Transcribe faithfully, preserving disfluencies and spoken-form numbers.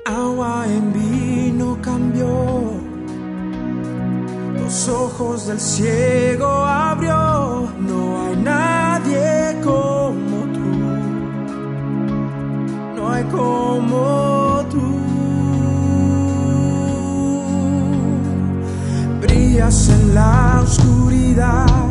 agua en vino cambió, los ojos del ciego abrió. No hay nadie como tú, no hay como tú. Brillas en la oscuridad,